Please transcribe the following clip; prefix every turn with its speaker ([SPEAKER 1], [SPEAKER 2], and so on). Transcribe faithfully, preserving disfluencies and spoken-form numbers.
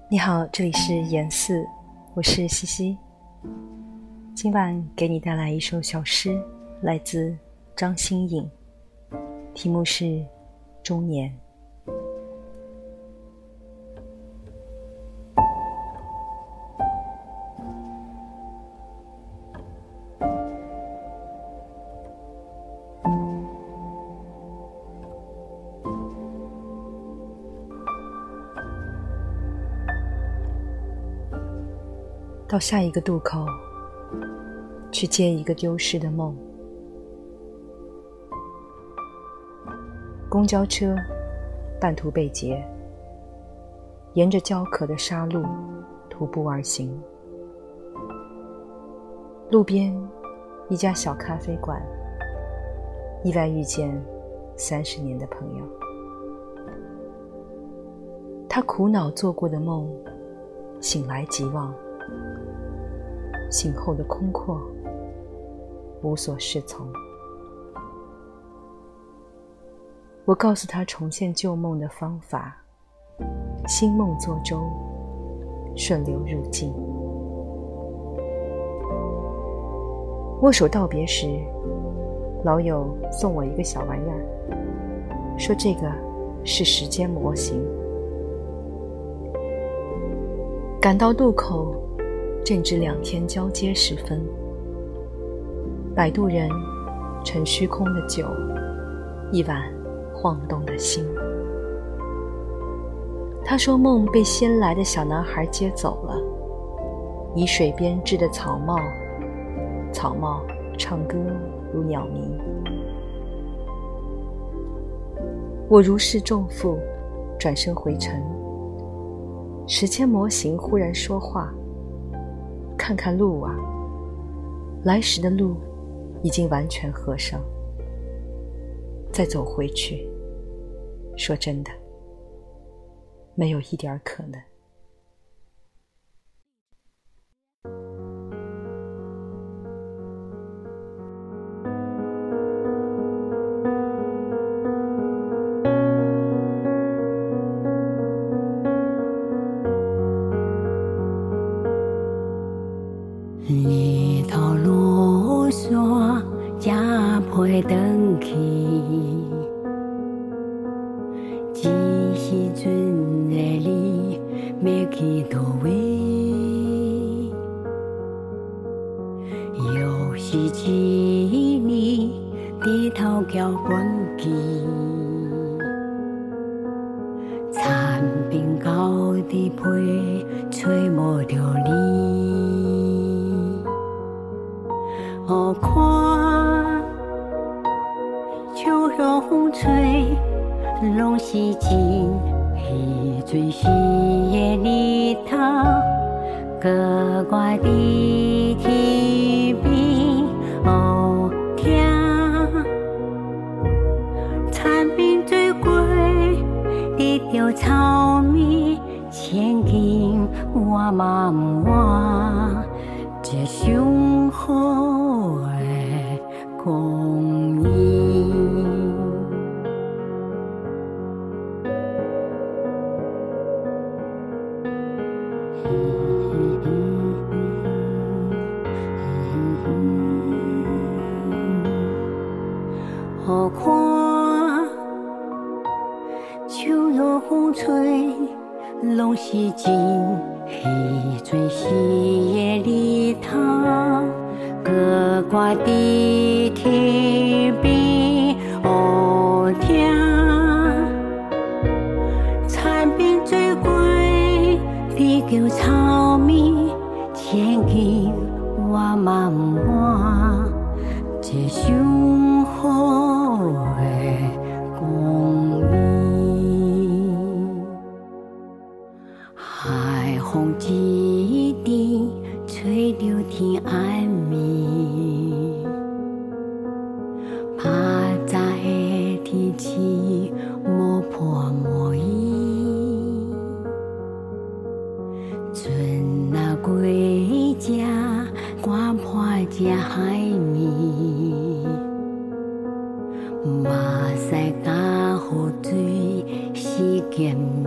[SPEAKER 1] 你好，这里是言四，我是西西。今晚给你带来一首小诗，来自张新颖，题目是《中年》。到下一个渡口，去接一个丢失的梦。公交车半途被劫，沿着焦渴的沙路徒步而行。路边一家小咖啡馆，意外遇见三十年的朋友。他苦恼做过的梦，醒来即忘。醒后的空阔，无所适从。我告诉他重现旧梦的方法，新梦作舟，顺流入境。握手道别时，老友送我一个小玩意儿，说这个是时间模型。赶到渡口，正值两天交接时分，摆渡人盛虚空的酒，一碗晃动的心。他说梦被先来的小男孩接走了，以水编织的草帽，草帽唱歌如鸟鸣。我如释重负，转身回城。时间模型忽然说话，看看路啊，来时的路已经完全合上，再走回去，说真的，没有一点可能。
[SPEAKER 2] 日头落山，才陪回去。这时阵的你，要去佗位？又是一年日头交关期，残冰到底陪，吹无着你。好看，秋风吹，拢是真彼水时的日头，搁我伫天边乌听，残冰追过，你着草莓前景，我嘛不换，这上好的公益。好看，秋落风吹，拢是真彼水时的日头，搁我伫天边乌听，残冰追过，你叫草莓前景，我嘛不换，这上好的公益。海风一阵吹着天暗暝，怕早的天气无破无依，船若过这赶破这海面，马赛甲雨水时间